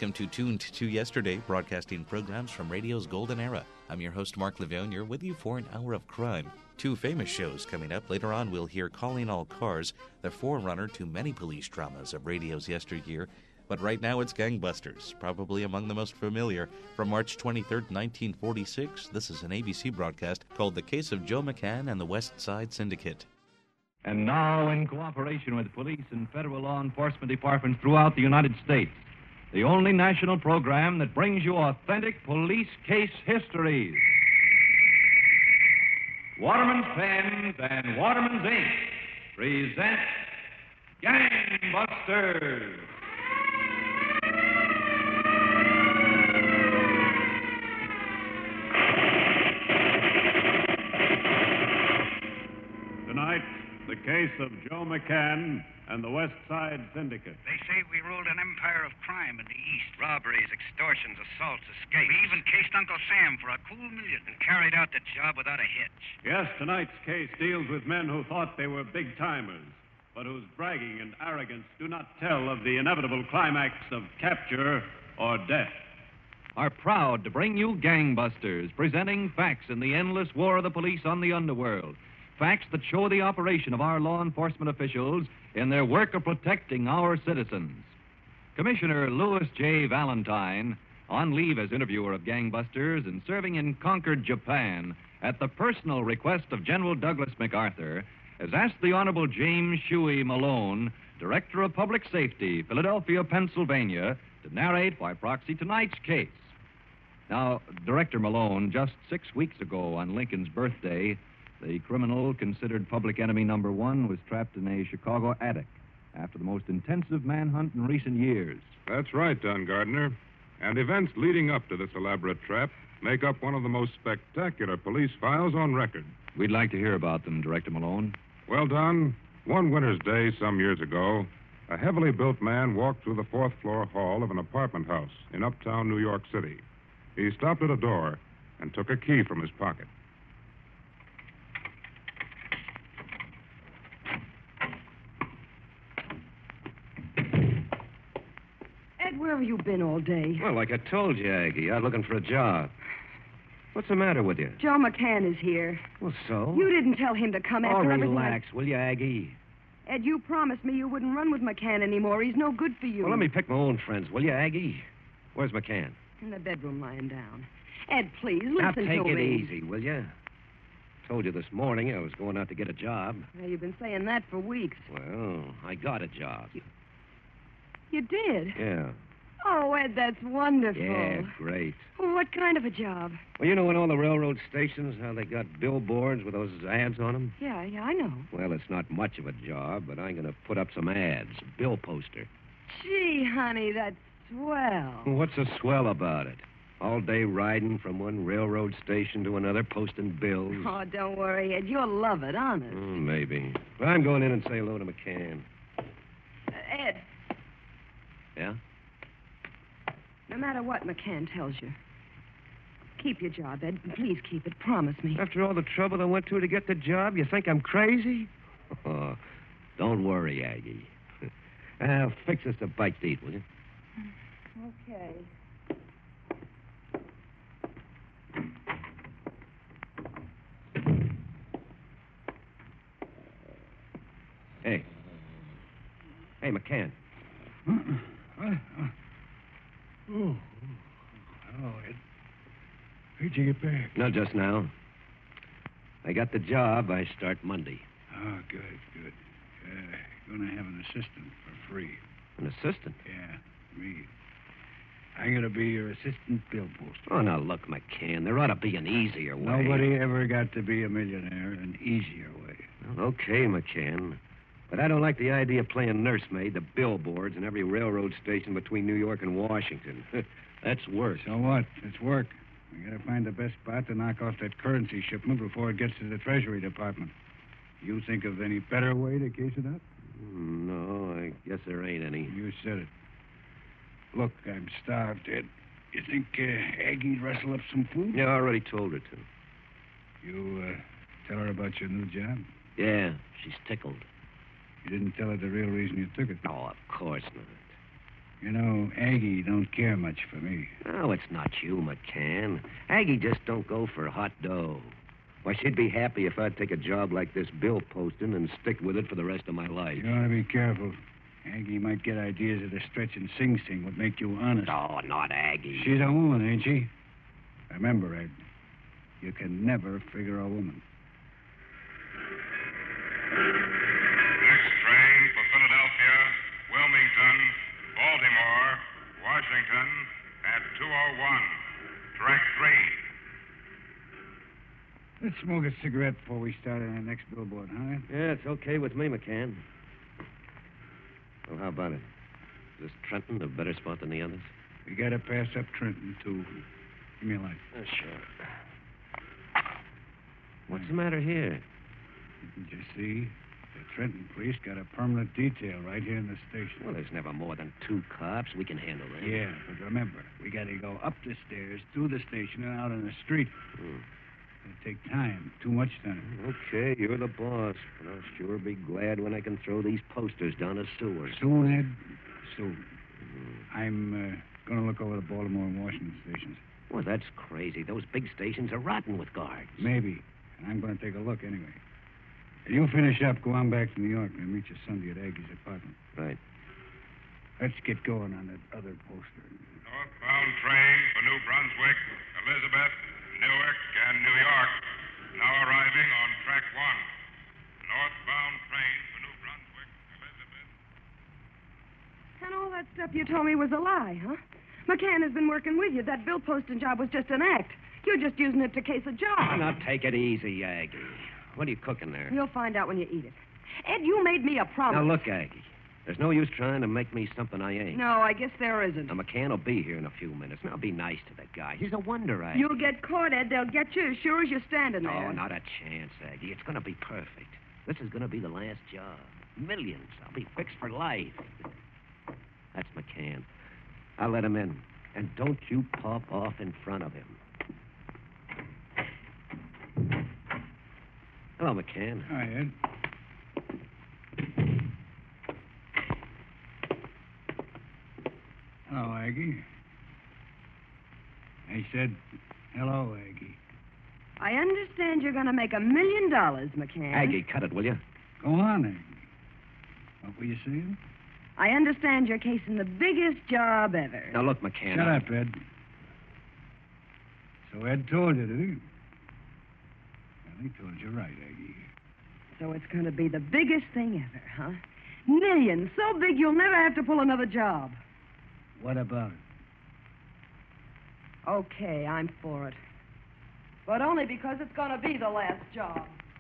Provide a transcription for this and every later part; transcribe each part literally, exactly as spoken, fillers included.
Welcome to Tuned to Yesterday, broadcasting programs from radio's golden era. I'm your host, Mark Levone. You're with you for an hour of crime. Two famous shows coming up. Later on, we'll hear Calling All Cars, the forerunner to many police dramas of radio's yesteryear. But right now, it's Gangbusters, probably among the most familiar. From March twenty-third, nineteen forty-six, this is an A B C broadcast called The Case of Joe McCann and the West Side Syndicate. And now, in cooperation with police and federal law enforcement departments throughout the United States, the only national program that brings you authentic police case histories. Waterman's Pens and Waterman's Ink present Gangbusters. Tonight, the case of Joe McCann and the West Side Syndicate. They say we ruled an empire of crime in the East. Robberies, extortions, assaults, escapes. We even cased Uncle Sam for a cool million and carried out the job without a hitch. Yes, tonight's case deals with men who thought they were big-timers, but whose bragging and arrogance do not tell of the inevitable climax of capture or death. Are proud to bring you Gangbusters, presenting facts in the endless war of the police on the underworld. Facts that show the operation of our law enforcement officials in their work of protecting our citizens. Commissioner Louis J. Valentine, on leave as interviewer of Gangbusters and serving in Concord, Japan, at the personal request of General Douglas MacArthur, has asked the Honorable James Shuey Malone, Director of Public Safety, Philadelphia, Pennsylvania, to narrate by proxy tonight's case. Now, Director Malone, just six weeks ago on Lincoln's birthday, the criminal considered public enemy number one was trapped in a Chicago attic after the most intensive manhunt in recent years. That's right, Don Gardner. And events leading up to this elaborate trap make up one of the most spectacular police files on record. We'd like to hear about them, Director Malone. Well, Don, one winter's day some years ago, a heavily built man walked through the fourth floor hall of an apartment house in uptown New York City. He stopped at a door and took a key from his pocket. Ed, where have you been all day? Well, like I told you, Aggie, I'm looking for a job. What's the matter with you? Joe McCann is here. Well, so? You didn't tell him to come Oh, after everything. relax, will you, Aggie? Ed, you promised me you wouldn't run with McCann anymore. He's no good for you. Well, let me pick my own friends, will you, Aggie? Where's McCann? In the bedroom lying down. Ed, please, listen now, to me. take it easy, will you? Told you this morning I was going out to get a job. Well, you've been saying that for weeks. Well, I got a job. You, you did? Yeah. Oh, Ed, that's wonderful. Yeah, great. Well, what kind of a job? Well, you know in all the railroad stations how they got billboards with those ads on them? Yeah, yeah, I know. Well, it's not much of a job, but I'm going to put up some ads, bill poster. Gee, honey, that's swell. What's so swell about it? All day riding from one railroad station to another, posting bills. Oh, don't worry, Ed. You'll love it, honest. Mm, maybe. But I'm going in and say hello to McCann. Uh, Ed, Yeah? no matter what McCann tells you, keep your job, Ed. Please keep it. Promise me. After all the trouble I went to to get the job, you think I'm crazy? Oh, don't worry, Aggie. I'll fix us a bite to eat, will you? Okay. Hey. Hey, McCann. Oh, oh, Ed. Where'd you get back? Not just now. I got the job. I start Monday. Oh, good, good. Uh, gonna have an assistant for free. An assistant? Yeah, me. I'm gonna be your assistant bill poster. Oh, now look, McCann, there ought to be an easier way. Nobody ever got to be a millionaire an easier way. Well, okay, McCann. But I don't like the idea of playing nursemaid to billboards in every railroad station between New York and Washington. That's worse. So what? It's work. We gotta find the best spot to knock off that currency shipment before it gets to the Treasury Department. You think of any better way to case it up? No, I guess there ain't any. You said it. Look, I'm starved, Ed. You think uh, Aggie'd rustle up some food? Yeah, I already told her to. You uh, tell her about your new job? You know, Aggie don't care much for me. Oh, it's not you, McCann. Aggie just don't go for hot dough. Why, she'd be happy if I'd take a job like this bill posting and stick with it for the rest of my life. You ought to be careful. Aggie might get ideas that a stretch and Sing Sing would make you honest. Oh, not Aggie. She's a woman, ain't she? Remember, Ed, you can never figure a woman. Next train for Philadelphia, Wilmington, Baltimore, Washington at two oh one. Track three. Let's smoke a cigarette before we start on the next billboard, huh? Yeah, it's okay with me, McCann. Well, how about it? Is this Trenton a better spot than the others? We gotta pass up Trenton, too. Give me a light. Oh, sure. What's the matter here? Did you see? The Trenton police got a permanent detail right here in the station. Well, there's never more than two cops. We can handle that. Yeah, but remember, we gotta go up the stairs, through the station, and out on the street. Hmm. It'll take time, too much time. Okay, you're the boss, but I'll sure be glad when I can throw these posters down a sewer. Soon, Ed, soon. Mm-hmm. I'm uh, going to look over the Baltimore and Washington stations. Well, that's crazy. Those big stations are rotten with guards. Maybe, and I'm going to take a look anyway. You finish up, go on back to New York, and meet you Sunday at Aggie's apartment. Right. Let's get going on that other poster. Northbound train for New Brunswick, Elizabeth, Newark, and New York. Now arriving on track one. Northbound train for New Brunswick, Elizabeth. And all that stuff you told me was a lie, huh? McCann has been working with you. That bill posting job was just an act. You're just using it to case a job. Now, take it easy, Aggie. What are you cooking there? You'll find out when you eat it. Ed, you made me a promise. Now, look, Aggie. There's no use trying to make me something I ain't. No, I guess there isn't. Now, McCann will be here in a few minutes. Now, be nice to that guy. He's a wonder, Aggie. You'll get caught, Ed. They'll get you as sure as you're standing there. Oh, not a chance, Aggie. It's going to be perfect. This is going to be the last job. Millions. I'll be fixed for life. That's McCann. I'll let him in. And don't you pop off in front of him. Hello, McCann. Hi, Ed. Hello, Aggie. I said, hello, Aggie. I understand you're going to make a million dollars, McCann. Aggie, cut it, will you? Go on, Aggie. What were you saying? I understand you're casing the biggest job ever. Now, look, McCann. Shut I... up, Ed. So Ed told you, did he? Well, he told you right, Aggie. So it's going to be the biggest thing ever, huh? Millions. So big you'll never have to pull another job. What about it? Okay, I'm for it. But only because it's going to be the last job.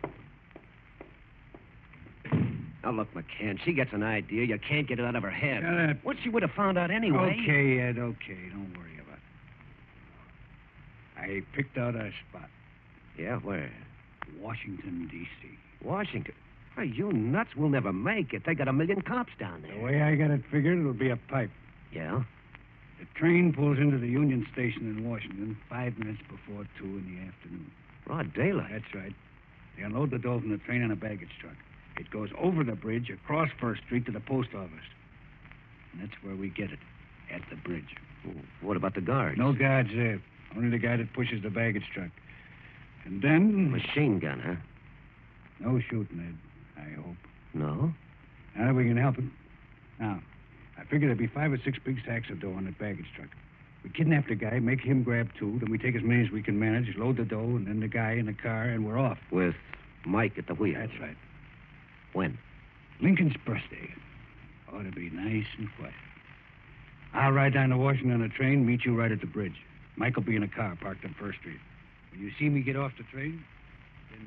Now, look, McCann, she gets an idea. You can't get it out of her head. Shut up. What she would have found out anyway. Okay, Ed, okay. Don't worry about it. I picked out a spot. Yeah, where? Washington, D C Washington. Are you nuts? We'll never make it. They got a million cops down there. The way I got it figured, it'll be a pipe. Yeah? The train pulls into the Union Station in Washington five minutes before two in the afternoon. Broad daylight. That's right. They unload the dough from the train on a baggage truck. It goes over the bridge, across First Street to the post office. And that's where we get it, at the bridge. Well, what about the guards? No guards there. Only the guy that pushes the baggage truck. And then... Machine gun, huh? No shooting, Ed, I hope. No? Now that we can help it. Now, I figure there'd be five or six big sacks of dough on that baggage truck. We kidnap the guy, make him grab two, then we take as many as we can manage, load the dough, and then the guy in the car, and we're off. With Mike at the wheel. That's right. When? Lincoln's birthday. Ought to be nice and quiet. I'll ride down to Washington on a train, meet you right at the bridge. Mike will be in a car parked on First Street. When you see me get off the train, then...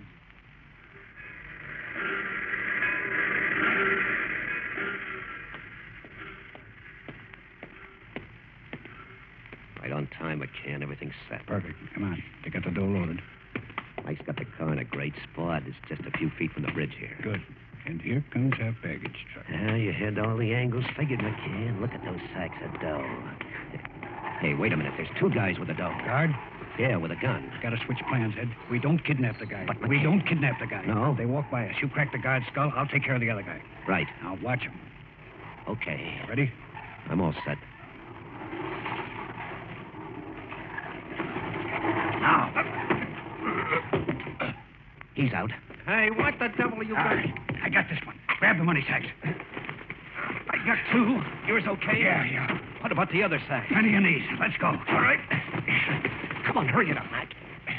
Right on time, McCann. Everything's set. Perfect. Come on. They got the dough loaded. Mike's got the car in a great spot. It's just a few feet from the bridge here. Good. And here comes our baggage truck. Ah, you had all the angles figured, McCann. Look at those sacks of dough. Hey, wait a minute. There's two guys with a dough. Guard? Yeah, with a gun. Gotta switch plans, Ed. We don't kidnap the guy. But we McCann- don't kidnap the guy. No? They walk by us. You crack the guard's skull, I'll take care of the other guy. Right. Now watch him. Okay. Ready? I'm all set. Now. He's out. Hey, what the devil are you doing? I got this one. Grab the money sacks. I got two. Yours okay? Yeah, yeah. What about the other sack? Plenty of these. Let's go. All right. Come on, hurry it up, Mac.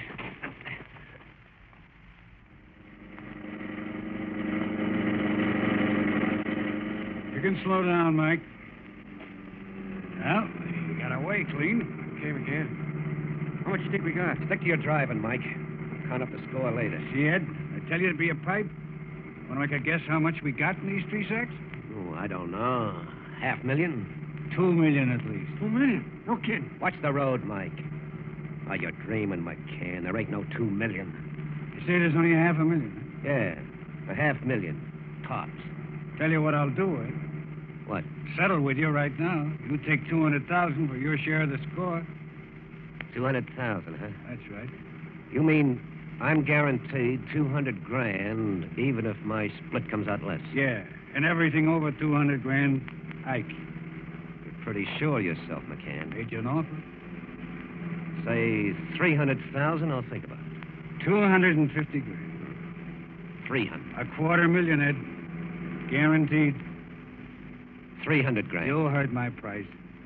You can slow down, Mike. Well, you got away clean. Okay, McCann. How much you think we got? Stick to your driving, Mike. I'll count up the score later. See, Ed? I tell you to be a pipe. Want to make a guess how much we got in these three sacks? Oh, I don't know. Half million? Two million at least. Two million? No kidding. Watch the road, Mike. Oh, you're dreaming, McCann. There ain't no two million. You say there's only a half a million? Yeah, a half million. Tops. Tell you what I'll do, Ed. What? Settle with you right now. You take two hundred thousand for your share of the score. Two hundred thousand, huh? That's right. You mean I'm guaranteed two hundred grand, even if my split comes out less? Yeah, and everything over two hundred grand, I keep. You're pretty sure of yourself, McCann. Made you an offer? Say three hundred thousand. I'll think about it. Two hundred and fifty grand. Three hundred. A quarter million, Ed. Guaranteed. Three hundred grand. You heard my price.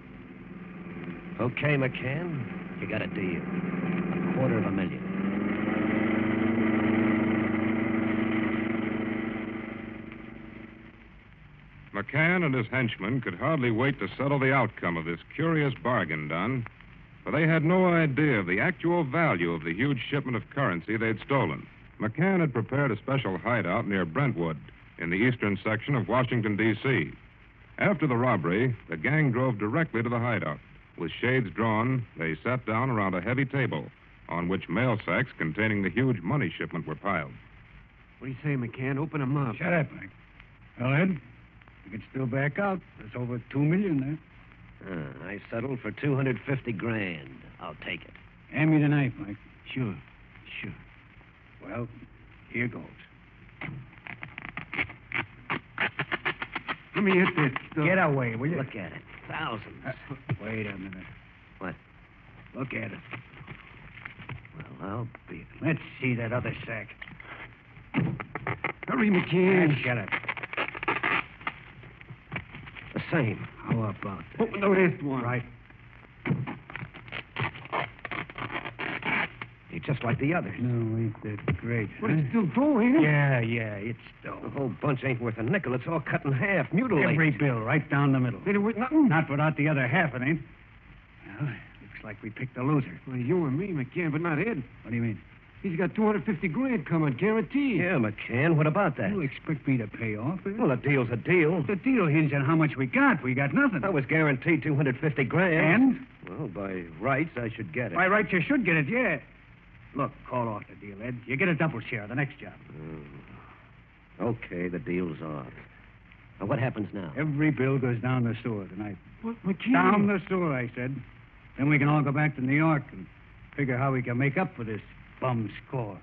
Okay, McCann. You got a deal. A quarter of a million. McCann and his henchmen could hardly wait to settle the outcome of this curious bargain done, for they had no idea of the actual value of the huge shipment of currency they'd stolen. McCann had prepared a special hideout near Brentwood, in the eastern section of Washington, D C After the robbery, the gang drove directly to the hideout. With shades drawn, they sat down around a heavy table on which mail sacks containing the huge money shipment were piled. What do you say, McCann? Open them up. Shut up, Mike. Well, Ed, you can still back out. There's over two million there. Uh, I settled for two hundred fifty grand. I'll take it. Hand me the knife, Mike. Sure, sure. Well, here goes. Let me hit this stuff. Get away, will you? Look at it. Thousands. Uh, wait a minute. What? Look at it. Well, I'll be... Let's see that other sack. Hurry, McCann. Shut up. The same. How about that? Open the last one. Right. It's just like the others. No, ain't that great. But huh? it's still dough, ain't it? Yeah, yeah, it's dough. The whole bunch ain't worth a nickel. It's all cut in half, mutilated. Every bill, right down the middle. They ain't worth nothing. Not without the other half, it ain't. Well, looks like we picked a loser. Well, you and me, McCann, but not Ed. What do you mean? He's got two hundred fifty grand coming, guaranteed. Yeah, McCann. What about that? You expect me to pay off? Eh? Well, a deal's a deal. The deal hinged on how much we got. We got nothing. I was guaranteed two hundred fifty grand. And? Well, by rights, I should get it. By rights, you should get it, yeah. Look, call off the deal, Ed. You get a double share of the next job. Oh. Okay, the deal's off. Now, what happens now? Every bill goes down the sewer tonight. What, McCann? Down the sewer, I said. Then we can all go back to New York and figure how we can make up for this bum score.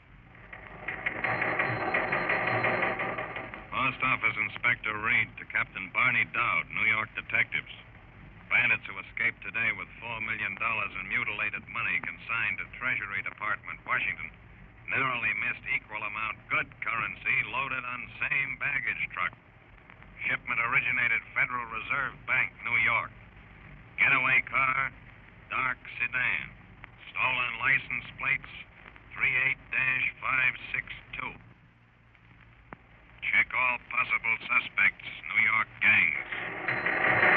Post Office Inspector Reed to Captain Barney Dowd, New York detectives. Bandits who escaped today with four million dollars in mutilated money consigned to Treasury Department, Washington, narrowly missed equal amount good currency loaded on same baggage truck. Shipment originated Federal Reserve Bank, New York. Getaway car, dark sedan. Stolen license plates, three eight five six two. Check all possible suspects, New York gangs.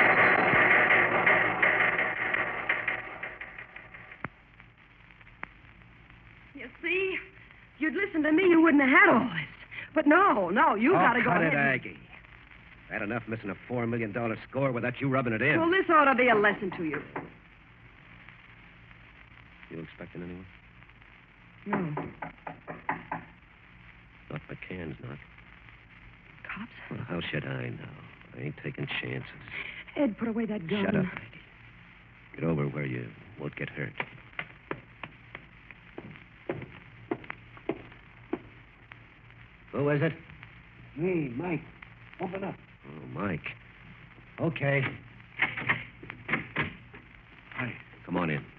You see? If you'd listened to me, you wouldn't have had all this. But no, no, you oh, got to go cut ahead. it, and- Aggie. Bad enough missing a four million dollar score without you rubbing it in. Well, this ought to be a lesson to you. You expecting anyone? No. Not McCann's not. Cops? Well, how should I know? I ain't taking chances. Ed, put away that gun. Shut up, Aggie. Get over where you won't get hurt. Who is it? Me, Mike. Open up. Oh, Mike. Okay. Hi. Come on in.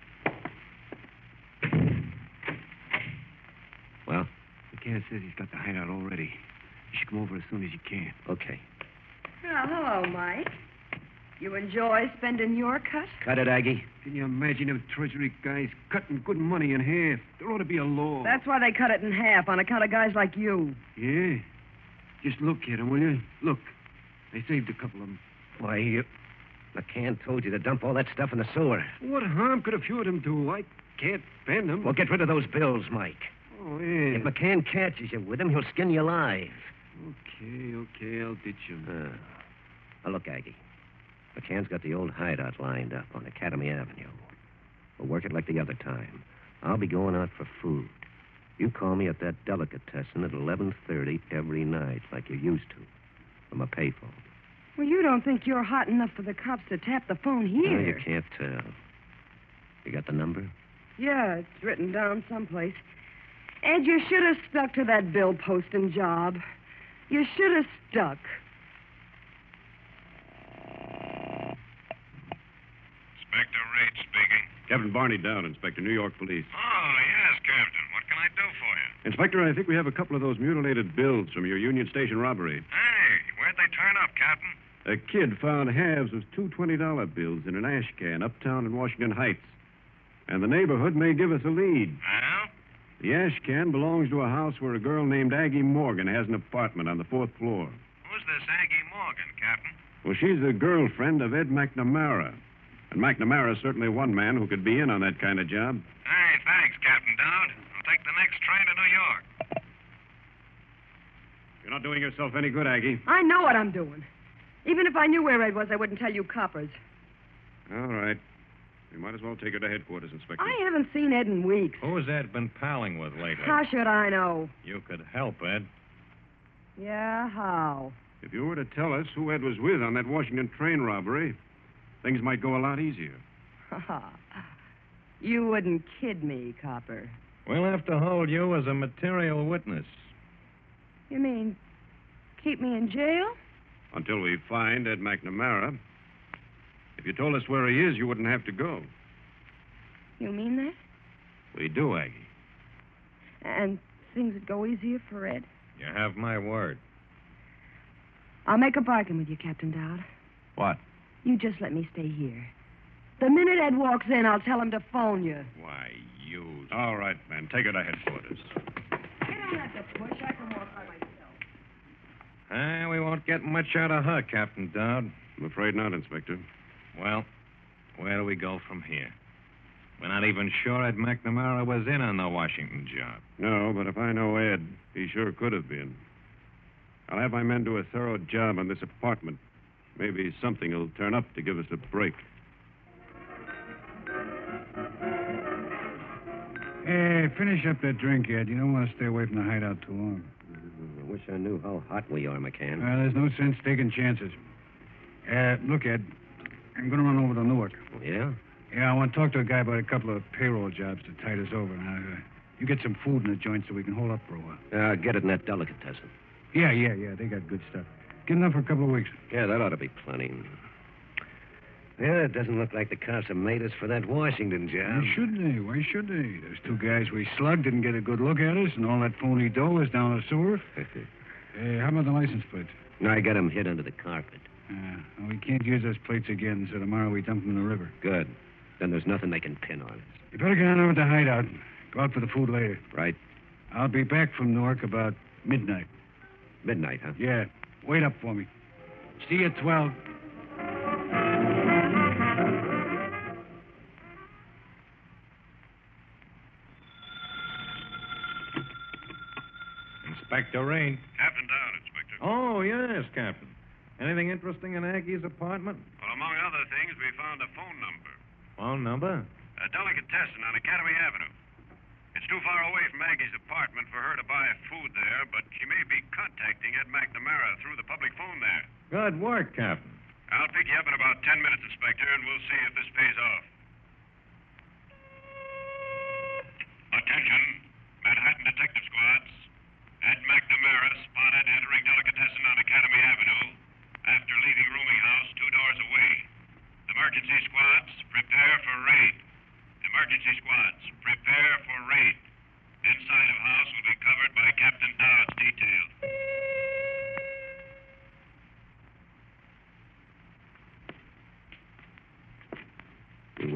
Well? McCann says he's got the hideout already. You should come over as soon as you can. Okay. Well, hello, Mike. You enjoy spending your cut? Cut it, Aggie. Can you imagine them Treasury guys cutting good money in half? There ought to be a law. That's why they cut it in half, on account of guys like you. Yeah? Just look at them, will you? Look. They saved a couple of them. Why, you... McCann told you to dump all that stuff in the sewer. What harm could a few of them do? I can't bend them. Well, get rid of those bills, Mike. Oh, yeah. If McCann catches you with them, he'll skin you alive. Okay, okay, I'll ditch him. Uh, now, look, Aggie. McCann's got the old hideout lined up on Academy Avenue. We'll work it like the other time. I'll be going out for food. You call me at that delicatessen at eleven thirty every night, like you used to, from a payphone. Well, you don't think you're hot enough for the cops to tap the phone here? No, you can't tell. You got the number? Yeah, it's written down someplace. And you should have stuck to that bill posting job. You should have stuck. Inspector Reed speaking. Captain Barney Dowd, Inspector, New York Police. Oh, yes, Captain. What can I do for you? Inspector, I think we have a couple of those mutilated bills from your Union Station robbery. Hey, where'd they turn up, Captain? A kid found halves of two twenty-dollar bills in an ash can uptown in Washington Heights. And the neighborhood may give us a lead. Well? The ash can belongs to a house where a girl named Aggie Morgan has an apartment on the fourth floor. Who's this Aggie Morgan, Captain? Well, she's the girlfriend of Ed McNamara. And McNamara's certainly one man who could be in on that kind of job. Hey, thanks, Captain Dowd. I'll take the next train to New York. You're not doing yourself any good, Aggie. I know what I'm doing. Even if I knew where Ed was, I wouldn't tell you coppers. All right. We might as well take her to headquarters, Inspector. I haven't seen Ed in weeks. Who's Ed been palling with lately? How should I know? You could help, Ed. Yeah, how? If you were to tell us who Ed was with on that Washington train robbery, things might go a lot easier. You wouldn't kid me, Copper. We'll have to hold you as a material witness. You mean keep me in jail? Until we find Ed McNamara. If you told us where he is, you wouldn't have to go. You mean that? We do, Aggie. And things would go easier for Ed? You have my word. I'll make a bargain with you, Captain Dowd. What? You just let me stay here. The minute Ed walks in, I'll tell him to phone you. Why, you... All right, man. Take her to headquarters. You don't have to push. I can walk by myself. Ah, we won't get much out of her, Captain Dowd. I'm afraid not, Inspector. Well, where do we go from here? We're not even sure Ed McNamara was in on the Washington job. No, but if I know Ed, he sure could have been. I'll have my men do a thorough job on this apartment. Maybe something will turn up to give us a break. Hey, finish up that drink, Ed. You don't want to stay away from the hideout too long. I wish I knew how hot we are, McCann. Uh, there's no sense taking chances. Uh, look, Ed, I'm going to run over to Newark. Yeah? Yeah, I want to talk to a guy about a couple of payroll jobs to tide us over. Now, uh, you get some food in the joint so we can hold up for a while. Uh, get it in that delicatessen. Yeah, yeah, yeah. They got good stuff. Get enough for a couple of weeks. Yeah, that ought to be plenty. Yeah, it doesn't look like the cops have made us for that Washington job. Why should they? Why should they? Those two guys we slugged didn't get a good look at us, and all that phony dough is down the sewer. Hey, how about the license plates? I got them hid under the carpet. Uh, well, we can't use those plates again, so tomorrow we dump them in the river. Good. Then there's nothing they can pin on us. You better get on over to the hideout. Go out for the food later. Right? I'll be back from Newark about midnight. Midnight, huh? Yeah. Wait up for me. See you at twelve. Inspector Rain. Captain Dowd, Inspector. Oh, yes, Captain. Anything interesting in Aggie's apartment? Well, among other things, we found a phone number. Phone number? A delicatessen on Academy Avenue. It's too far away from Aggie's apartment for her to buy food there, but she may be contacting Ed McNamara through the public phone there. Good work, Captain. I'll pick you up in about ten minutes, Inspector, and we'll see if this pays off. Attention, Manhattan Detective Squads. Ed McNamara spotted entering delicatessen on Academy Avenue. After leaving rooming house two doors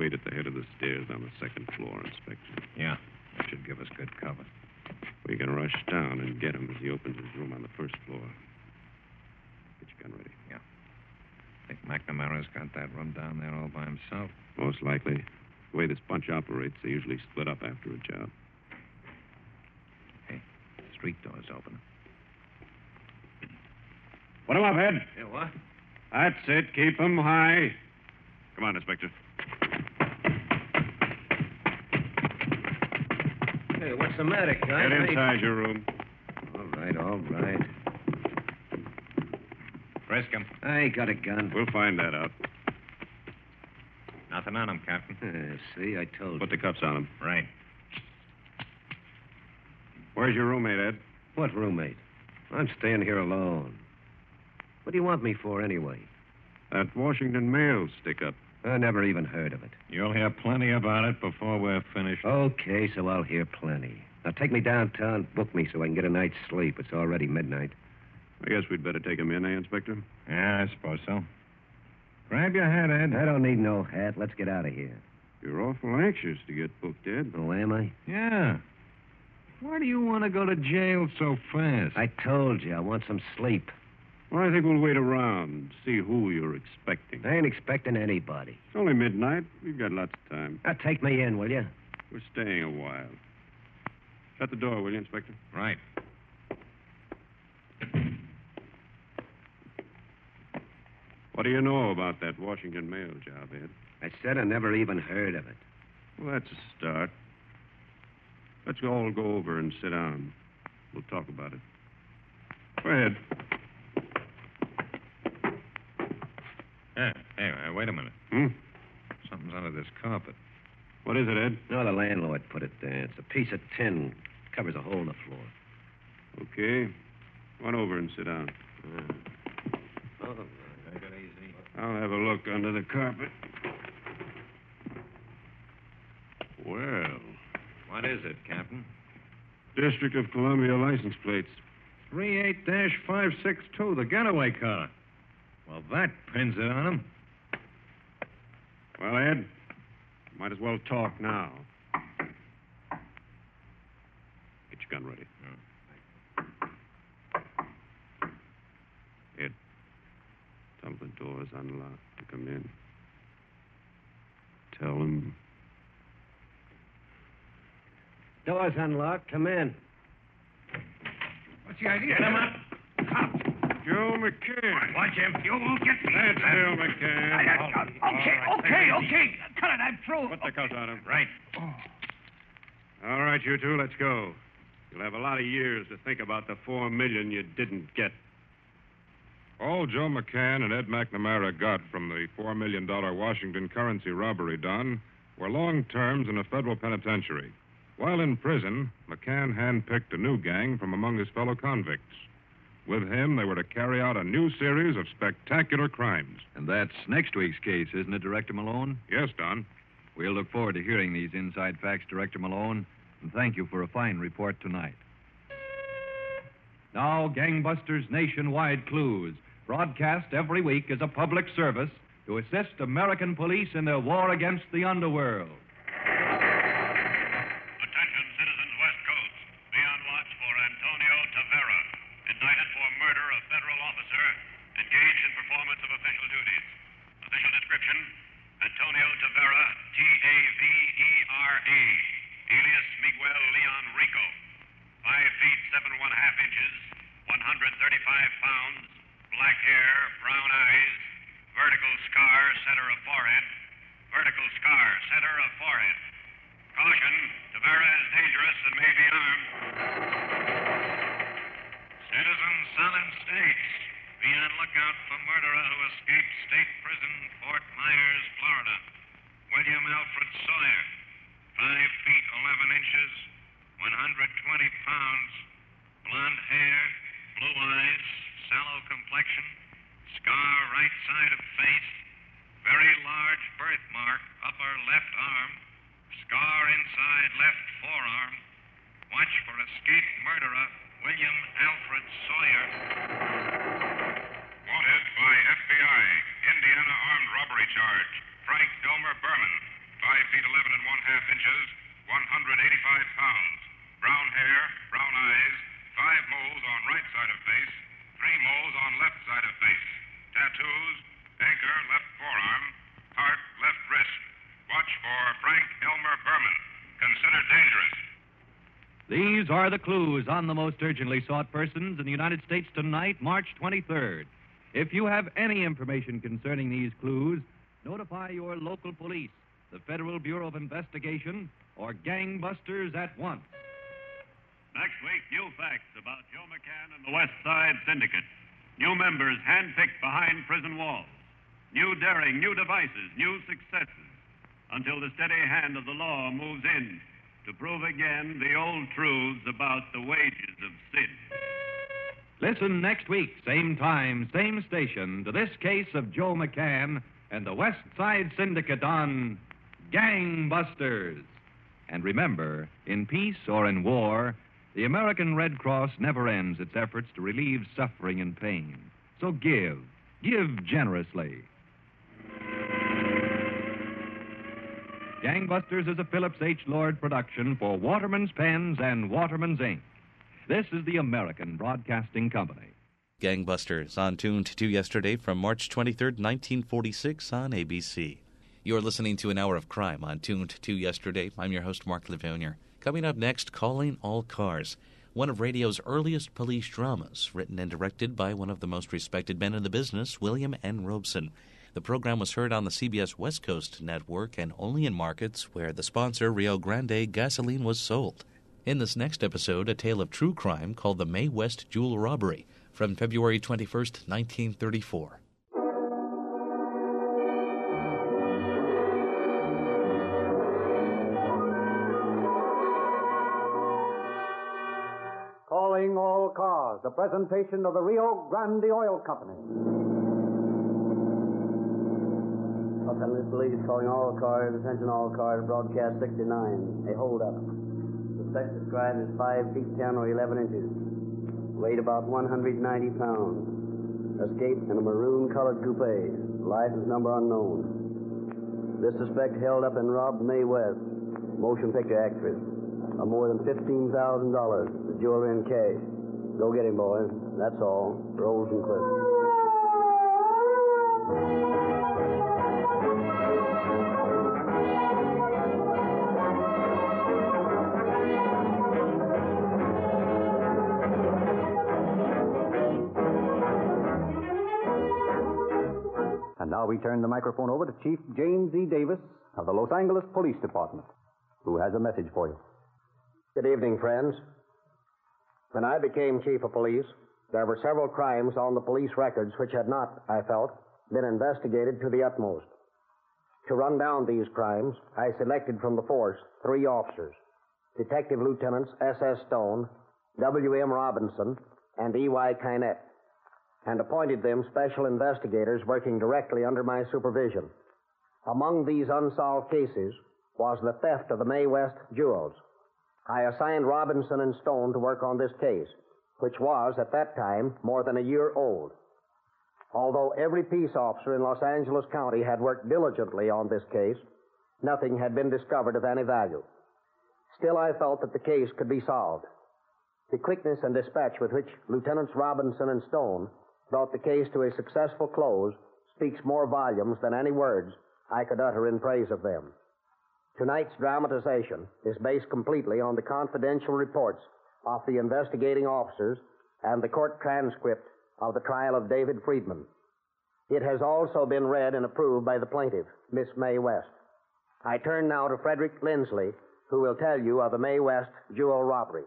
Wait at the head of the stairs on the second floor, Inspector. Yeah, that should give us good cover. We can rush down and get him as he opens his room on the first floor. Get your gun ready. Yeah. Think McNamara's got that room down there all by himself? Most likely. The way this bunch operates, they usually split up after a job. Hey, street door's open. Put him up, Ed. Yeah, what? That's it. Keep him high. Come on, Inspector. Hey, what's the matter, guy? Get inside your room. All right, all right. Frisk him. I ain't got a gun. We'll find that out. Nothing on him, Captain. See, I told Put you. the cuffs on him. Right. Where's your roommate, Ed? What roommate? I'm staying here alone. What do you want me for, anyway? That Washington mail stick-up. I never even heard of it. You'll hear plenty about it before we're finished. Okay, so I'll hear plenty. Now take me downtown, book me so I can get a night's sleep. It's already midnight. I guess we'd better take him in, eh, Inspector? Yeah, I suppose so. Grab your hat, Ed. I don't need no hat. Let's get out of here. You're awful anxious to get booked, Ed. Oh, am I? Yeah. Why do you want to go to jail so fast? I told you, I want some sleep. Well, I think we'll wait around and see who you're expecting. I ain't expecting anybody. It's only midnight. We've got lots of time. Now take me in, will you? We're staying a while. Shut the door, will you, Inspector? Right. What do you know about that Washington mail job, Ed? I said I never even heard of it. Well, that's a start. Let's all go over and sit down. We'll talk about it. Go ahead. Yeah. Hey, uh, wait a minute. Hmm? Something's under this carpet. What is it, Ed? No, the landlord put it there. It's a piece of tin. Covers a hole in the floor. Okay. Run over and sit down. Uh, oh, Take it easy. I'll have a look under the carpet. Well, What is it, Captain? District of Columbia license plates. three eight five six two, the getaway car. Well, that pins it on him. Well, Ed, might as well talk now. Get your gun ready. Ed, tell the door's unlocked to come in. Tell him. Door's unlocked. Come in. What's the idea? Get him up. Joe McCann. Watch him. You won't get me. That's Bill McCann. Okay, okay, okay. Cut it. I'm through. Put the cuffs on him. Right. All right, you two, let's go. You'll have a lot of years to think about the four million you didn't get. All Joe McCann and Ed McNamara got from the four million dollars Washington currency robbery done were long terms in a federal penitentiary. While in prison, McCann handpicked a new gang from among his fellow convicts. With him, they were to carry out a new series of spectacular crimes. And that's next week's case, isn't it, Director Malone? Yes, Don. We'll look forward to hearing these inside facts, Director Malone, and thank you for a fine report tonight. Now, Gangbusters Nationwide Clues, broadcast every week as a public service to assist American police in their war against the underworld. Attention, citizens West Coast. Be on watch for Antonio Tavera, indicted for murder of federal officer engaged in performance of official duties. Official description, Antonio Tavera, T A V E R A, alias Miguel Leon Rico. Five feet, seven and one half inches, one hundred thirty-five pounds, black hair, brown eyes, vertical scar, center of forehead, vertical scar, center of forehead. Caution, Tavera is dangerous and may be armed. Citizens Southern States, be on lookout for murderer who escaped state prison, Fort Myers, Florida. William Alfred Sawyer, five feet, eleven inches, one hundred twenty pounds, blonde hair, blue eyes, sallow complexion, scar right side of face, very large birthmark, upper left arm, scar inside left forearm. Watch for escaped murderer, William Alfred Sawyer. Wanted by F B I, Indiana armed robbery charge, Frank Domer Berman, These are the clues on the most urgently sought persons in the United States tonight, March twenty-third. If you have any information concerning these clues, notify your local police, the Federal Bureau of Investigation, or gangbusters at once. Next week, new facts about Joe McCann and the West Side Syndicate. New members handpicked behind prison walls. New daring, new devices, new successes. Until the steady hand of the law moves in to prove again the old truths about the wages of sin. Listen next week, same time, same station, to this case of Joe McCann and the West Side Syndicate on Gangbusters. And remember, in peace or in war, the American Red Cross never ends its efforts to relieve suffering and pain. So give, give generously. Gangbusters is a Phillips H. Lord production for Waterman's Pens and Waterman's Ink. This is the American Broadcasting Company. Gangbusters, on Tuned to Yesterday from March twenty-third, nineteen forty-six on A B C. You're listening to An Hour of Crime on Tuned to Yesterday. I'm your host, Mark Livonia. Coming up next, Calling All Cars, one of radio's earliest police dramas, written and directed by one of the most respected men in the business, William N. Robeson. The program was heard on the C B S West Coast network and only in markets where the sponsor, Rio Grande Gasoline, was sold. In this next episode, a tale of true crime called the Mae West Jewel Robbery from February twenty-first, nineteen thirty-four. Calling All Cars, a presentation of the Rio Grande Oil Company. Los Angeles Police calling all cars, attention all cars, broadcast sixty-nine. A hold-up. Suspect described as five feet ten or eleven inches. Weight about one hundred ninety pounds. Escaped in a maroon-colored coupe. License number unknown. This suspect held up and robbed Mae West, motion picture actress, of more than fifteen thousand dollars, the jewelry and cash. Go get him, boys. That's all. Rolls and clips. And now we turn the microphone over to Chief James E. Davis of the Los Angeles Police Department, who has a message for you. Good evening, friends. When I became chief of police, there were several crimes on the police records which had not, I felt, been investigated to the utmost. To run down these crimes, I selected from the force three officers, Detective Lieutenants S S Stone, W M Robinson, and E Y Kynette, and appointed them special investigators working directly under my supervision. Among these unsolved cases was the theft of the Mae West jewels. I assigned Robinson and Stone to work on this case, which was, at that time, more than a year old. Although every peace officer in Los Angeles County had worked diligently on this case, nothing had been discovered of any value. Still, I felt that the case could be solved. The quickness and dispatch with which Lieutenants Robinson and Stone brought the case to a successful close speaks more volumes than any words I could utter in praise of them. Tonight's dramatization is based completely on the confidential reports of the investigating officers and the court transcript of the trial of David Friedman. It has also been read and approved by the plaintiff, Miss Mae West. I turn now to Frederick Lindsley, who will tell you of the Mae West jewel robbery.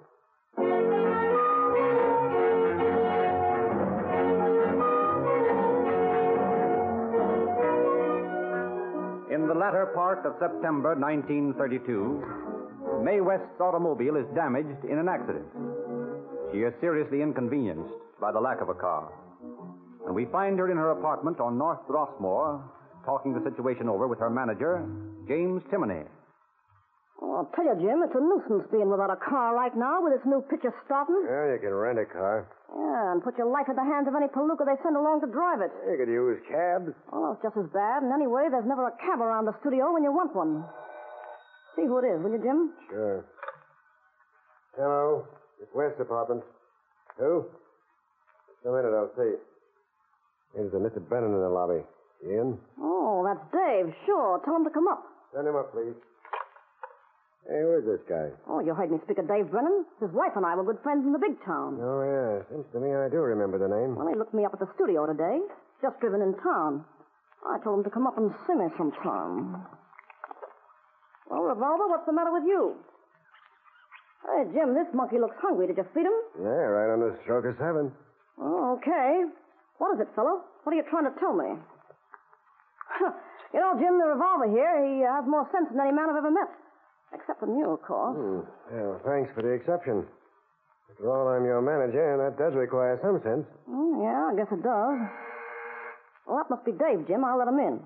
In the latter part of September nineteen thirty-two, Mae West's automobile is damaged in an accident. She is seriously inconvenienced by the lack of a car. And we find her in her apartment on North Rossmore, talking the situation over with her manager, James Timoney. Oh, I'll tell you, Jim, it's a nuisance being without a car right now with this new picture starting. Yeah, you can rent a car. Yeah, and put your life in the hands of any palooka they send along to drive it. You could use cabs. Oh, it's just as bad. And anyway, there's never a cab around the studio when you want one. See who it is, will you, Jim? Sure. Hello. It's West's apartment. Who? Just a minute, I'll see. Here's a Mister Brennan in the lobby. You in? Oh, that's Dave. Sure. Tell him to come up. Send him up, please. Hey, who is this guy? Oh, you heard me speak of Dave Brennan. His wife and I were good friends in the big town. Oh, yeah. Seems to me I do remember the name. Well, he looked me up at the studio today. Just driven in town. I told him to come up and see me sometime. Well, Revolver, what's the matter with you? Hey, Jim, this monkey looks hungry. Did you feed him? Yeah, right on the stroke of seven. Oh, okay. What is it, fellow? What are you trying to tell me? You know, Jim, the Revolver here, he uh, has more sense than any man I've ever met. Except from you, of course. Hmm. Well, thanks for the exception. After all, I'm your manager, and that does require some sense. Mm, yeah, I guess it does. Well, that must be Dave, Jim. I'll let him in.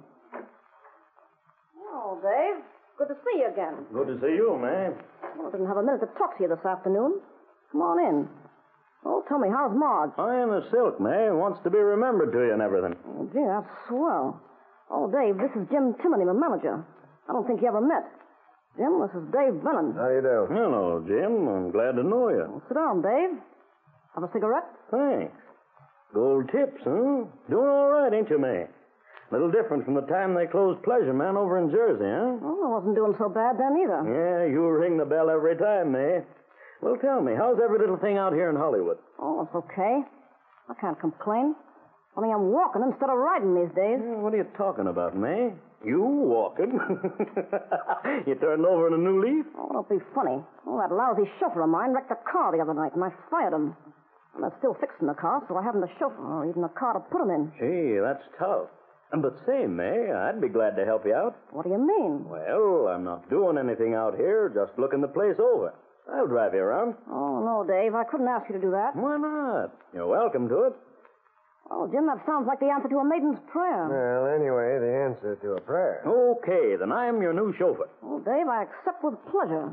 Oh, Dave. Good to see you again. Good to see you, man. Well, I didn't have a minute to talk to you this afternoon. Come on in. Oh, tell me, how's Marge? I am a silk, May. Wants to be remembered to you and everything. Oh, gee, that's swell. Oh, Dave, this is Jim Timoney, my manager. I don't think you ever met. Jim, this is Dave Brennan. How do you do? Hello, Jim. I'm glad to know you. Well, sit down, Dave. Have a cigarette? Thanks. Gold tips, huh? Doing all right, ain't you, May? A little different from the time they closed Pleasure Man over in Jersey, huh? Oh, I wasn't doing so bad then either. Yeah, you ring the bell every time, May. Well, tell me, how's every little thing out here in Hollywood? Oh, it's okay. I can't complain. Only I'm walking instead of riding these days. Yeah, what are you talking about, May? You walking? You turned over in a new leaf? Oh, don't be funny. Oh, that lousy chauffeur of mine wrecked a car the other night, and I fired him. And they're still fixing the car, so I haven't a chauffeur or even a car to put him in. Gee, that's tough. But say, May, I'd be glad to help you out. What do you mean? Well, I'm not doing anything out here, just looking the place over. I'll drive you around. Oh, no, Dave. I couldn't ask you to do that. Why not? You're welcome to it. Oh, Jim, that sounds like the answer to a maiden's prayer. Well, anyway, the answer to a prayer. Okay, then I'm your new chauffeur. Oh, Dave, I accept with pleasure.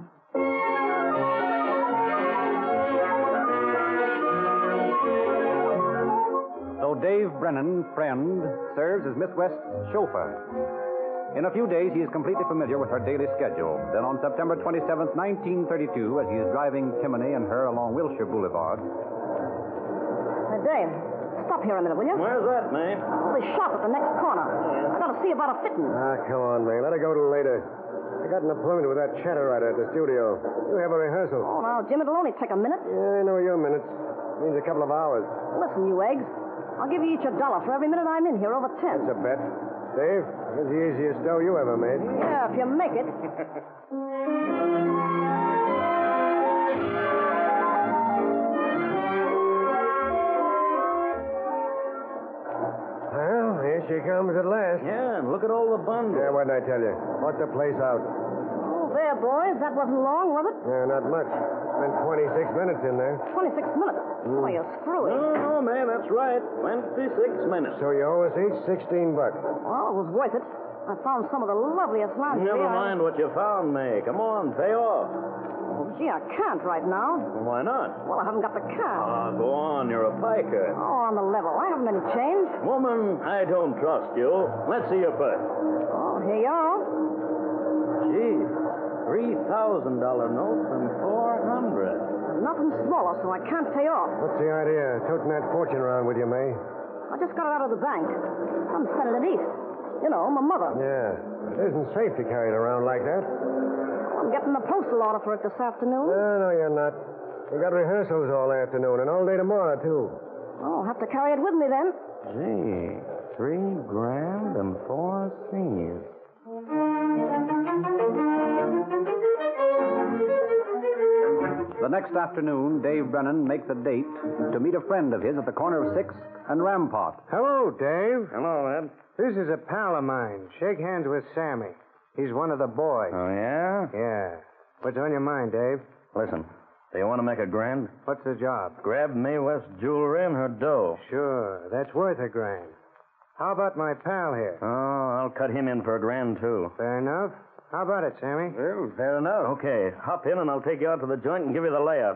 So Dave Brennan, friend, serves as Miss West's chauffeur. In a few days, he is completely familiar with her daily schedule. Then on September twenty-seventh, nineteen thirty-two, as he is driving Timoney and her along Wilshire Boulevard. Hey, Dave, stop here a minute, will you? Where's that, man? Oh, the shop at the next corner. I gotta see about a fitting. Ah, come on, man. Let her go till later. I got an appointment with that chatterwriter at the studio. You have a rehearsal. Oh, now, Jim, it'll only take a minute. Yeah, I know your minutes. Means a couple of hours. Listen, you eggs. I'll give you each a dollar for every minute I'm in here over ten. That's a bet. Dave, this is the easiest dough you ever made. Yeah, if you make it. Well, here she comes at last. Yeah, and look at all the bundles. Yeah, what did I tell you? What's the place out? Oh, there, boys. That wasn't long, was it? Yeah, not much. Spent twenty-six minutes in there. twenty-six minutes? Mm. Oh, you're screwy. No, no, man, that's right. twenty-six minutes. So you owe us each sixteen bucks. Well, it was worth it. I found some of the loveliest lingerie. Never I... mind what you found, May. Come on, pay off. Oh, gee, I can't right now. Well, why not? Well, I haven't got the cash. Ah, go on. You're a piker. Oh, on the level. I haven't any change. Woman, I don't trust you. Let's see your purse. Oh, here you are. Gee, three thousand dollar notes and four hundred. There's nothing smaller, so I can't pay off. What's the idea? Toting that fortune around with you, May? I just got it out of the bank. I'm sending it east. You know, my mother. Yeah. It isn't safe to carry it around like that. I'm getting the postal order for it this afternoon. No, no, you're not. We got rehearsals all afternoon and all day tomorrow, too. Oh, I'll have to carry it with me then. Gee, three grand and four C's. The next afternoon, Dave Brennan makes a date to meet a friend of his at the corner of sixth and Rampart. Hello, Dave. Hello, Ed. This is a pal of mine. Shake hands with Sammy. He's one of the boys. Oh, yeah? Yeah. What's on your mind, Dave? Listen, do you want to make a grand? What's the job? Grab Mae West jewelry and her dough. Sure. That's worth a grand. How about my pal here? Oh, I'll cut him in for a grand, too. Fair enough. How about it, Sammy? Well, fair enough. Okay, hop in and I'll take you out to the joint and give you the layout.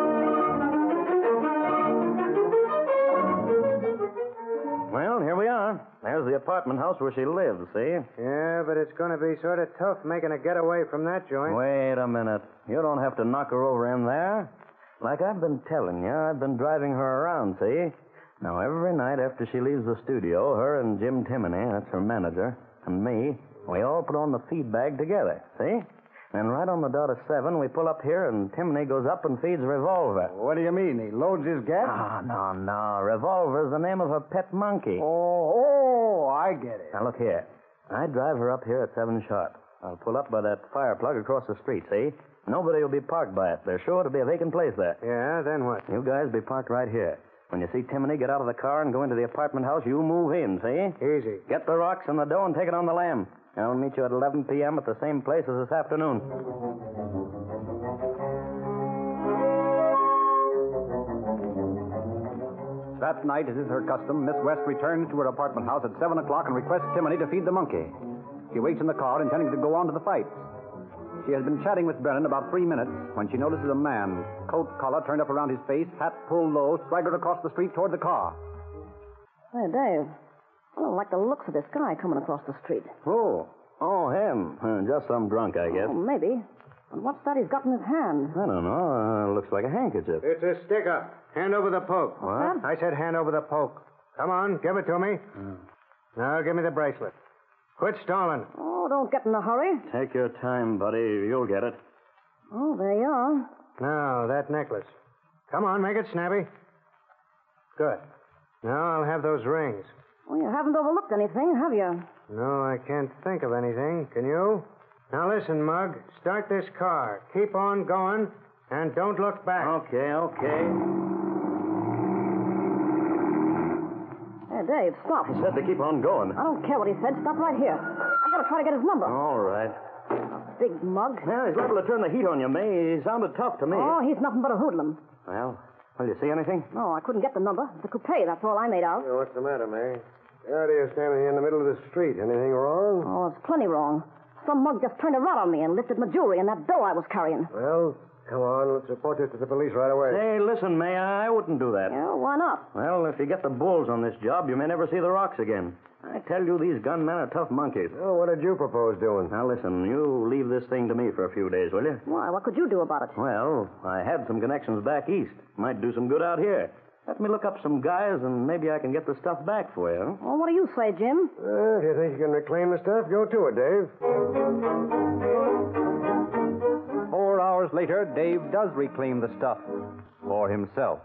Well, here we are. There's the apartment house where she lives, see? Yeah, but it's going to be sort of tough making a getaway from that joint. Wait a minute. You don't have to knock her over in there. Like I've been telling you, I've been driving her around, see? Now, every night after she leaves the studio, her and Jim Timoney, that's her manager, and me, we all put on the feed bag together, see? And right on the dot of seven, we pull up here, and Timney goes up and feeds Revolver. What do you mean? He loads his gas? Ah, no, no. Revolver's the name of her pet monkey. Oh, oh, I get it. Now, look here. I drive her up here at seven sharp. I'll pull up by that fire plug across the street, see? Nobody will be parked by it. There's sure to be a vacant place there. Yeah, then what? You guys be parked right here. When you see Timony get out of the car and go into the apartment house, you move in, see? Easy. Get the rocks and the dough and take it on the lam. I'll meet you at eleven p.m. at the same place as this afternoon. That night, as is her custom, Miss West returns to her apartment house at seven o'clock and requests Timony to feed the monkey. She waits in the car, intending to go on to the fight. She has been chatting with Brennan about three minutes when she notices a man, coat collar turned up around his face, hat pulled low, swaggered across the street toward the car. Hey, Dave. I don't like the looks of this guy coming across the street. Oh, oh, him. Uh, just some drunk, I guess. Oh, maybe. And what's that he's got in his hand? I don't know. Uh, looks like a handkerchief. It's a sticker. Hand over the poke. What? I said hand over the poke. Come on, give it to me. Mm. Now, give me the bracelet. Quit stalling. Oh, don't get in a hurry. Take your time, buddy. You'll get it. Oh, there you are. Now, that necklace. Come on, make it snappy. Good. Now I'll have those rings. Well, you haven't overlooked anything, have you? No, I can't think of anything. Can you? Now listen, Mug. Start this car. Keep on going, and don't look back. Okay, okay. Hey, Dave, stop. He said to keep on going. I don't care what he said. Stop right here. I gotta try to get his number. All right. Big mug. Yeah, he's liable to turn the heat on you, May. He sounded tough to me. Oh, he's nothing but a hoodlum. Well, will you see anything? No, I couldn't get the number. The coupe, that's all I made out. Hey, what's the matter, May? There it is, standing here in the middle of the street. Anything wrong? Oh, it's plenty wrong. Some mug just turned a rat on me and lifted my jewelry and that dough I was carrying. Well, come on. Let's report this to the police right away. Hey, listen, May, I wouldn't do that. Yeah, why not? Well, if you get the bulls on this job, you may never see the rocks again. I tell you, these gunmen are tough monkeys. Oh, what did you propose doing? Now, listen, you leave this thing to me for a few days, will you? Why? What could you do about it? Well, I had some connections back east. Might do some good out here. Let me look up some guys, and maybe I can get the stuff back for you. Well, what do you say, Jim? Uh, if you think you can reclaim the stuff, go to it, Dave. Four hours later, Dave does reclaim the stuff for himself.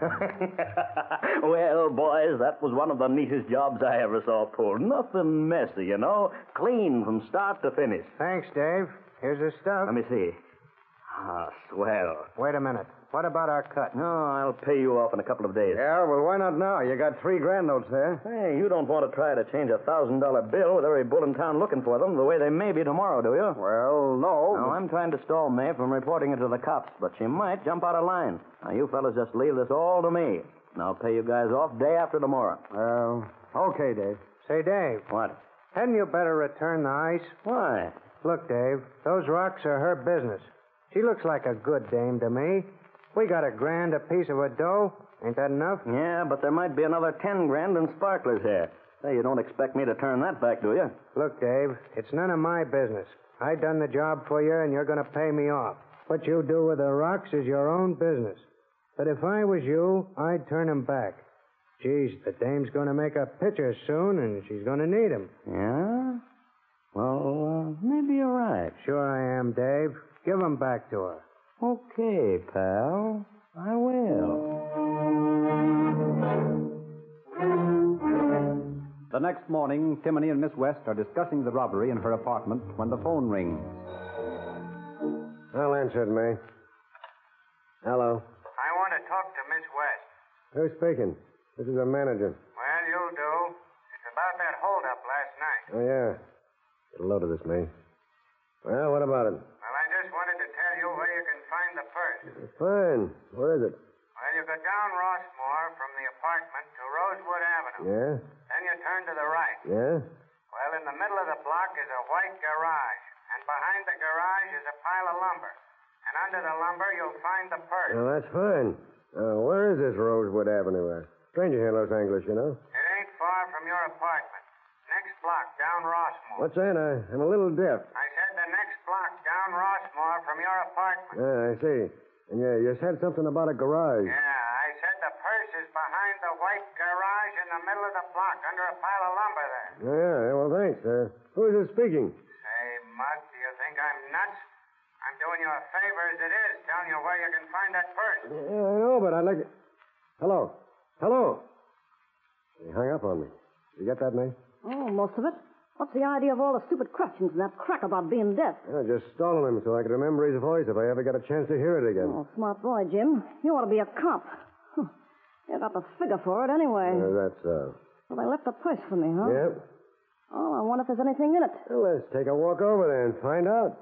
Well, boys, that was one of the neatest jobs I ever saw pulled. Nothing messy, you know. Clean from start to finish. Thanks, Dave. Here's the stuff. Let me see. Ah, swell. Wait a minute. What about our cut? No, I'll pay you off in a couple of days. Yeah, well, why not now? You got three grand notes there. Hey, you don't want to try to change a thousand dollar bill with every bull in town looking for them the way they may be tomorrow, do you? Well, no. No, I'm trying to stall May from reporting it to the cops, but she might jump out of line. Now, you fellas just leave this all to me, and I'll pay you guys off day after tomorrow. Well, okay, Dave. Say, Dave. What? Hadn't you better return the ice? Why? Look, Dave, those rocks are her business. She looks like a good dame to me. We got a grand a piece of a dough. Ain't that enough? Yeah, but there might be another ten grand in sparklers here. Hey, you don't expect me to turn that back, do you? Look, Dave, it's none of my business. I done the job for you, and you're going to pay me off. What you do with the rocks is your own business. But if I was you, I'd turn 'em back. Geez, the dame's going to make a pitcher soon, and she's going to need 'em. Yeah? Well, uh, maybe you're right. Sure I am, Dave. Give 'em back to her. Okay, pal. I will. The next morning, Timony and Miss West are discussing the robbery in her apartment when the phone rings. I'll answer it, May. Hello. I want to talk to Miss West. Who's speaking? This is her manager. Well, you'll do. It's about that holdup last night. Oh, yeah. Get a load of this, May. Well, what about it? Well, I just wanted to tell you where you can find the purse. Fine. Where is it? Well, you go down Rossmore from the apartment to Rosewood Avenue. Yeah? Then you turn to the right. Yeah? Well, in the middle of the block is a white garage. And behind the garage is a pile of lumber. And under the lumber, you'll find the purse. Well, that's fine. Uh, where is this Rosewood Avenue? Uh, stranger here in Los Angeles, you know. It ain't far from your apartment. Next block, down Rossmore. What's that? I, I'm a little deaf. I said the next block, down Rossmore from your apartment. Yeah, I see. And yeah, you said something about a garage. Yeah, I said the purse is behind the white garage in the middle of the block, under a pile of lumber there. Yeah, yeah, well, thanks. Uh, who is this speaking? Say, Mug, do you think I'm nuts? doing you a favor as it is, telling you where you can find that purse. Yeah, I know, but I'd like to... Hello. Hello. He hung up on me. You get that, May? Oh, most of it. What's the idea of all the stupid questions and that crack about being deaf? I just stolen him so I could remember his voice if I ever got a chance to hear it again. Oh, smart boy, Jim. You ought to be a cop. Huh. You got the figure for it anyway. Uh, that's so. Well, they left the purse for me, huh? Yep. Oh, I wonder if there's anything in it. Well, let's take a walk over there and find out.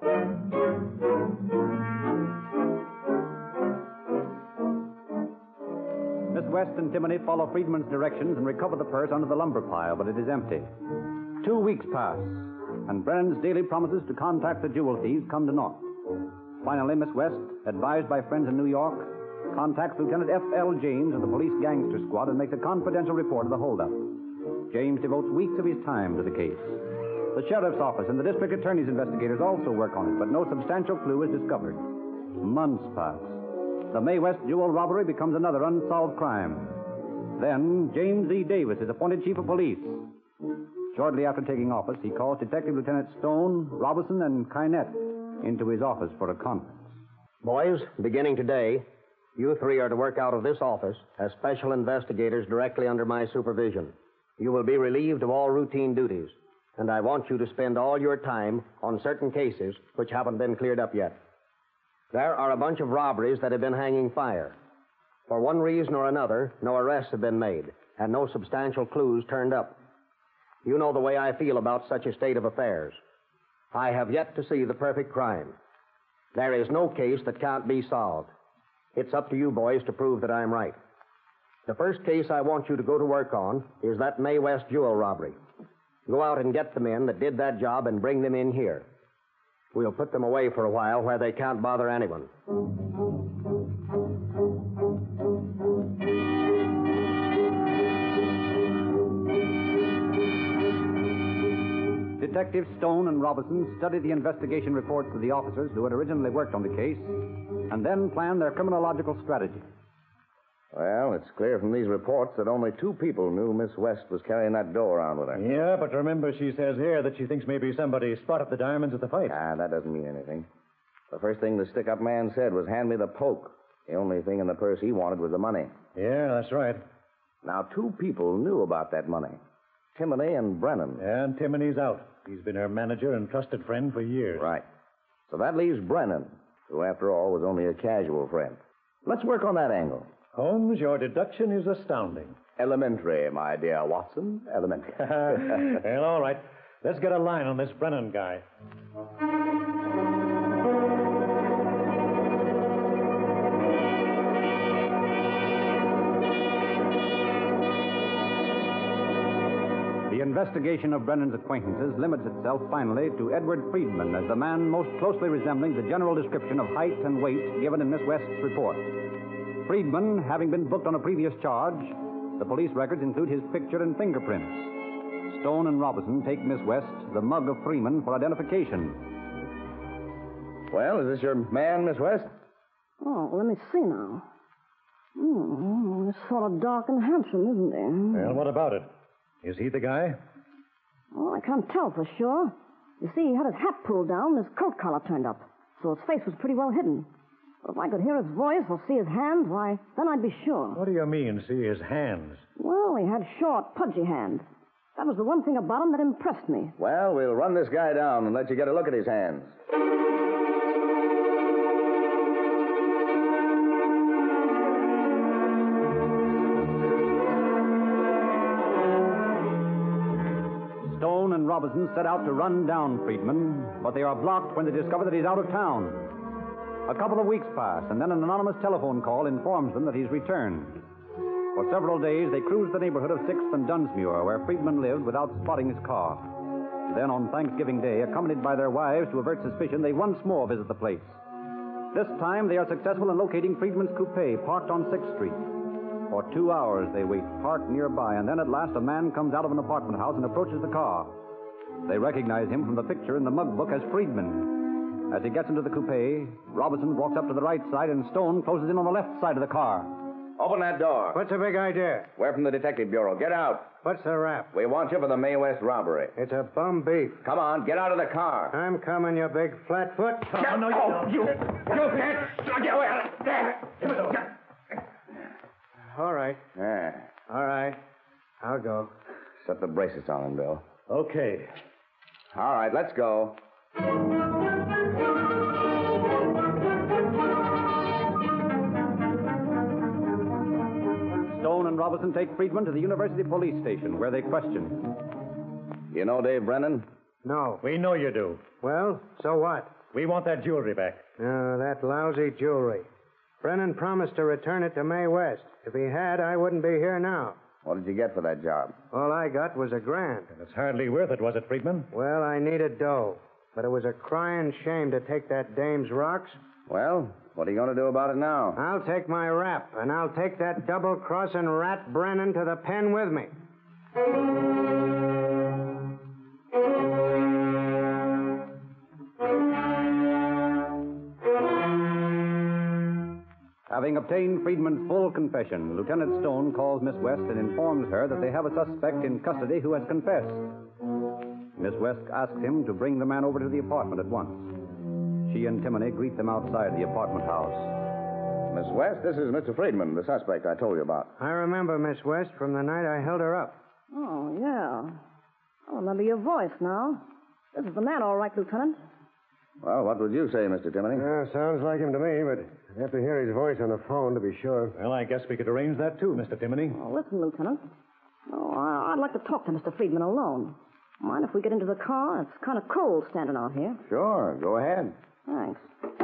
Miss West and Timony follow Friedman's directions and recover the purse under the lumber pile, but it is empty. Two weeks pass, and Brennan's daily promises to contact the jewel thieves come to naught. Finally, Miss West, advised by friends in New York, contacts Lieutenant F L James of the police gangster squad and makes a confidential report of the holdup. James devotes weeks of his time to the case. The sheriff's office and the district attorney's investigators also work on it, but no substantial clue is discovered. Months pass. The May West jewel robbery becomes another unsolved crime. Then, James E. Davis is appointed chief of police. Shortly after taking office, he calls Detective Lieutenant Stone, Robinson, and Kynette into his office for a conference. Boys, beginning today, you three are to work out of this office as special investigators directly under my supervision. You will be relieved of all routine duties, and I want you to spend all your time on certain cases which haven't been cleared up yet. There are a bunch of robberies that have been hanging fire. For one reason or another, no arrests have been made, and no substantial clues turned up. You know the way I feel about such a state of affairs. I have yet to see the perfect crime. There is no case that can't be solved. It's up to you boys to prove that I'm right. The first case I want you to go to work on is that May West jewel robbery. Go out and get the men that did that job and bring them in here. We'll put them away for a while where they can't bother anyone. Detectives Stone and Robinson studied the investigation reports of the officers who had originally worked on the case, and then planned their criminological strategy. Well, it's clear from these reports that only two people knew Miss West was carrying that dough around with her. Yeah, but remember, she says here that she thinks maybe somebody spotted the diamonds at the fight. Ah, that doesn't mean anything. The first thing the stick-up man said was, hand me the poke. The only thing in the purse he wanted was the money. Yeah, that's right. Now, two people knew about that money. Timony and Brennan. Yeah, and Timony's out. He's been her manager and trusted friend for years. Right. So that leaves Brennan, who, after all, was only a casual friend. Let's work on that angle. Holmes, your deduction is astounding. Elementary, my dear Watson. Elementary. Well, all right. Let's get a line on this Brennan guy. The investigation of Brennan's acquaintances limits itself finally to Edward Friedman as the man most closely resembling the general description of height and weight given in Miss West's report. Friedman, having been booked on a previous charge, the police records include his picture and fingerprints. Stone and Robinson take Miss West the mug of Freeman for identification. Well, is this your man, Miss West? Oh, let me see now. Hmm, he's sort of dark and handsome, isn't he? Well, what about it? Is he the guy? Well, I can't tell for sure. You see, he had his hat pulled down and his coat collar turned up, so his face was pretty well hidden. But if I could hear his voice or see his hands, why, then I'd be sure. What do you mean, see his hands? Well, he had short, pudgy hands. That was the one thing about him that impressed me. Well, we'll run this guy down and let you get a look at his hands. Stone and Robinson set out to run down Friedman, but they are blocked when they discover that he's out of town. A couple of weeks pass, and then an anonymous telephone call informs them that he's returned. For several days, they cruised the neighborhood of sixth and Dunsmuir, where Friedman lived, without spotting his car. Then, on Thanksgiving Day, accompanied by their wives to avert suspicion, they once more visit the place. This time, they are successful in locating Friedman's coupe, parked on sixth Street. For two hours, they wait, parked nearby, and then at last a man comes out of an apartment house and approaches the car. They recognize him from the picture in the mug book as Friedman. As he gets into the coupe, Robinson walks up to the right side, and Stone closes in on the left side of the car. Open that door. What's the big idea? We're from the Detective Bureau. Get out. What's the rap? We want you for the May West robbery. It's a bum beef. Come on, get out of the car. I'm coming, you big flatfoot. Oh, no, you don't. You, you can't. Get away. There. All right. Yeah. All right. I'll go. Set the bracelets on him, Bill. Okay. All right, let's go. Stone and Robinson take Friedman to the University Police Station, where they question. You know Dave Brennan? No. We know you do. Well, so what? We want that jewelry back. Uh, that lousy jewelry. Brennan promised to return it to May West. If he had, I wouldn't be here now. What did you get for that job? All I got was a grand. It's hardly worth it, was it, Friedman? Well, I needed dough. But it was a crying shame to take that dame's rocks. Well, what are you going to do about it now? I'll take my rap, and I'll take that double-crossing rat Brennan to the pen with me. Having obtained Friedman's full confession, Lieutenant Stone calls Miss West and informs her that they have a suspect in custody who has confessed. Miss West asks him to bring the man over to the apartment at once. She and Timoney greet them outside the apartment house. Miss West, this is Mister Friedman, the suspect I told you about. I remember Miss West from the night I held her up. Oh, yeah. I remember your voice now. This is the man, all right, Lieutenant. Well, what would you say, Mister Timoney? Yeah, sounds like him to me, but I have to hear his voice on the phone to be sure. Well, I guess we could arrange that too, Mister Timoney. Oh, listen, Lieutenant. Oh, I- I'd like to talk to Mister Friedman alone. Mind if we get into the car? It's kind of cold standing out here. Sure, go ahead. Thanks.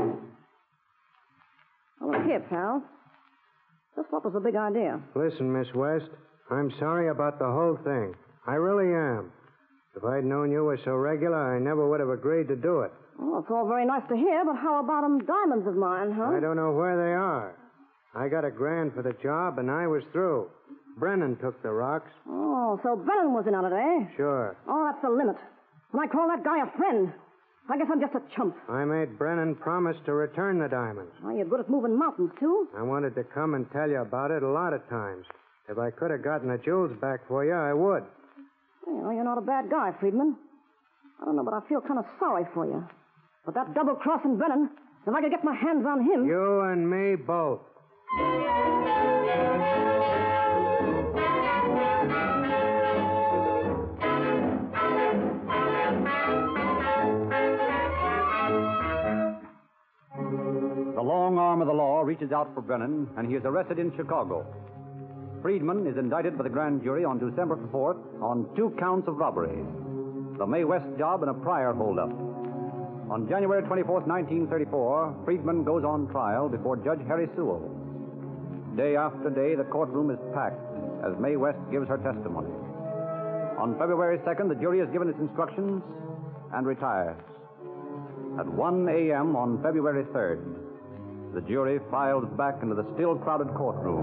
Well, look here, pal. Just what was the big idea? Listen, Miss West, I'm sorry about the whole thing. I really am. If I'd known you were so regular, I never would have agreed to do it. Well, it's all very nice to hear, but how about them diamonds of mine, huh? I don't know where they are. I got a grand for the job, and I was through. Brennan took the rocks. Oh, so Brennan was in on it, eh? Sure. Oh, that's the limit. And I call that guy a friend. I guess I'm just a chump. I made Brennan promise to return the diamonds. Well, you're good at moving mountains, too. I wanted to come and tell you about it a lot of times. If I could have gotten the jewels back for you, I would. Well, you're not a bad guy, Friedman. I don't know, but I feel kind of sorry for you. But that double-crossing Brennan, if I could get my hands on him... You and me both. The long arm of the law reaches out for Brennan, and he is arrested in Chicago. Friedman is indicted by the grand jury on December fourth on two counts of robbery, the May West job and a prior holdup. On January twenty-fourth, nineteen thirty-four, Friedman goes on trial before Judge Harry Sewell. Day after day, the courtroom is packed as May West gives her testimony. On February second, the jury is given its instructions and retires. At one a.m. on February third, the jury files back into the still crowded courtroom.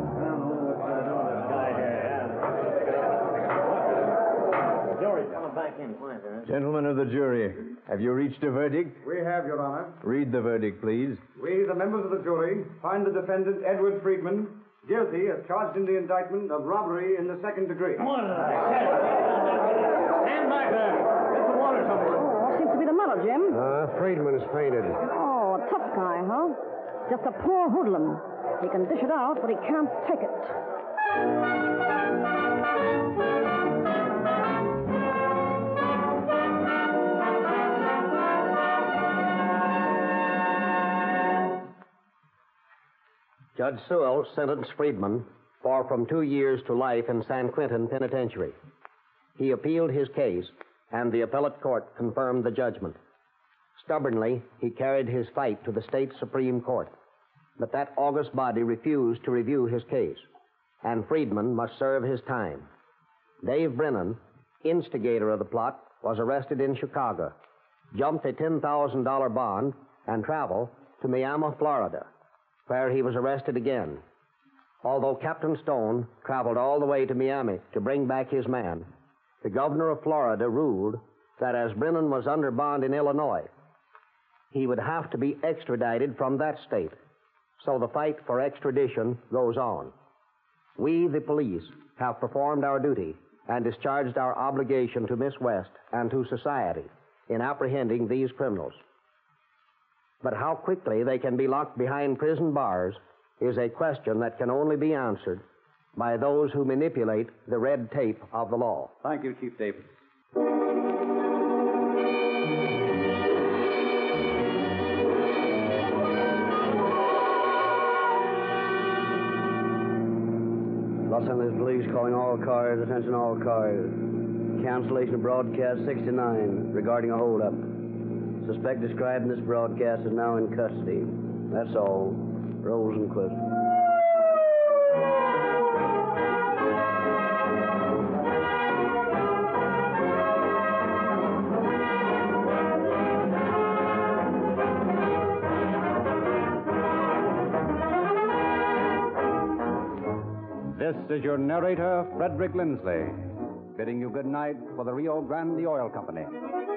Gentlemen of the jury, have you reached a verdict? We have, Your Honor. Read the verdict, please. We, the members of the jury, find the defendant, Edward Friedman, guilty as charged in the indictment of robbery in the second degree. Stand back there. Get some water somewhere. Oh, what seems to be the matter, Jim? Uh, Friedman's fainted. Oh, a tough guy, huh? Just a poor hoodlum. He can dish it out, but he can't take it. Judge Sewell sentenced Friedman for from two years to life in San Quentin Penitentiary. He appealed his case, and the appellate court confirmed the judgment. Stubbornly, he carried his fight to the state Supreme Court, but that august body refused to review his case, and Friedman must serve his time. Dave Brennan, instigator of the plot, was arrested in Chicago, jumped a ten thousand dollars bond, and traveled to Miami, Florida, where he was arrested again. Although Captain Stone traveled all the way to Miami to bring back his man, the governor of Florida ruled that as Brennan was under bond in Illinois, he would have to be extradited from that state. So the fight for extradition goes on. We, the police, have performed our duty and discharged our obligation to Miss West and to society in apprehending these criminals. But how quickly they can be locked behind prison bars is a question that can only be answered by those who manipulate the red tape of the law. Thank you, Chief Davis. Los Angeles Police calling all cars, attention all cars. Cancellation of broadcast sixty-nine regarding a holdup. Suspect described in this broadcast is now in custody. That's all. Rosenquist. This is your narrator, Frederick Lindsley, bidding you good night for the Rio Grande Oil Company.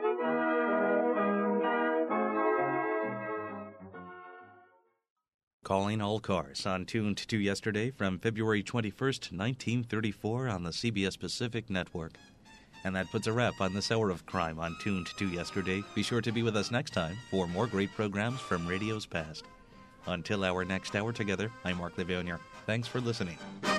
Calling All Cars on Tuned to Yesterday from February twenty-first, nineteen thirty-four on the C B S Pacific Network. And that puts a wrap on this hour of crime on Tuned to Yesterday. Be sure to be with us next time for more great programs from radio's past. Until our next hour together, I'm Mark Livonia. Thanks for listening.